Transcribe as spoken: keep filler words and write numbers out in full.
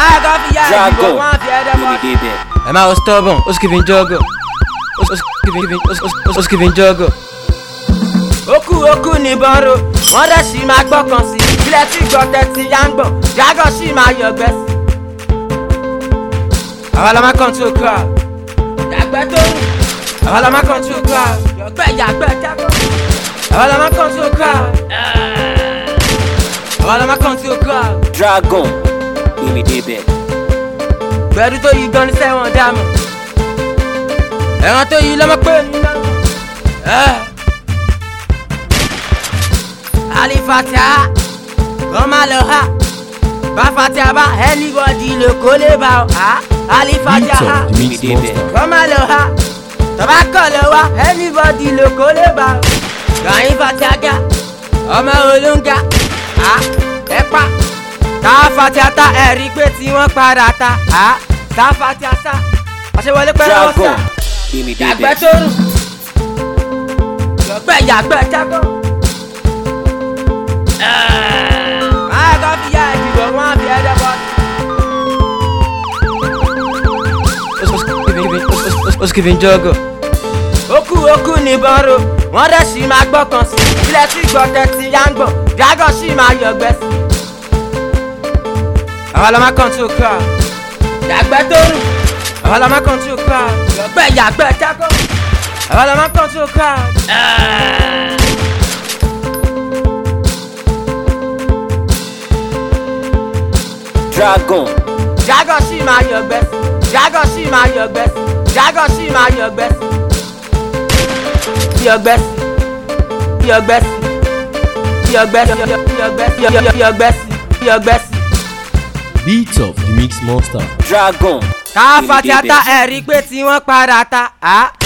Dragon, ẹ máa wọ stubborn, ó sì kì í fi ń jọ́gọ̀, ó sì kì í fi ń jọ́gọ̀. Okú okú ní bọ́nro, wọ́n dẹ̀ sì máa gbọ́kàn sí. Ilẹ̀ tí gbọ́tẹ̀ ti yá ń gbọ̀n, Dragon sì máa yọ̀gbẹ́ sí. Àwa la máa control crowd, yàgbẹ́ tó rù. Àwa la máa control crowd, yọ̀gbẹ́ yàgbẹ́ jágbọ́. Àwa la máa control crowd, àwa la máa control crowd. Dragon, Mimi Débẹ̀. Gbẹ̀rù tó yí gan ní sẹ́wọ̀n dámọ̀, ẹ̀ràn tó yí lọ́mọ pé mi náà. Alifatia, come on, ha. Bafatia ba, anybody le colle ba, ha. Alifatia, ha. Come on, ha. Tobacco le wa, anybody le colle ba. Alifatia ga, ọmọ olóńgà, ha. Ẹ̀pà, Tafatia ta ẹ̀rí pé tí wọ́n padà ta, ha. Tafatia sa, àṣewọlé pẹ́ lọ́wọ́ sa. Yàgbẹ́ tó rù, yọ̀gbẹ́ yàgbẹ́ jágọ́. I got the eye, you don't want the other body. Ó sì kì í fi ń jọ́gọ̀. Okú okú ní bọ́nro, wọ́n dẹ̀ sì máa gbọ́kàn sí. Ilẹ̀ tí gbọ́tẹ̀ ti yá ń gbọ̀n, Dragon sì máa yọ̀gbẹ́ sí. Àwa la máa control crowd, yàgbẹ́ tó rù. Àwa la máa control crowd, yọ̀gbẹ́ yàgbẹ́ jágọ́. Àwa la máa control crowd. Dragon, Dragon sì máa yọ̀gbẹ́ sí. Dragon sì máa yọ̀gbẹ́ sí. Dragon sì máa yọ̀gbẹ́ sí. Yọ̀gbẹ́ sí. Yọ̀gbẹ́ sí. Yọ̀gbẹ́ sí. Yọ̀gbẹ́ sí. Yọ̀gbẹ́ sí. Yọ̀gbẹ́ sí. Beats of the Mix Monster. Dragon, Tafatia ta ẹ̀rí pé tí wọ́n padà ta, ha.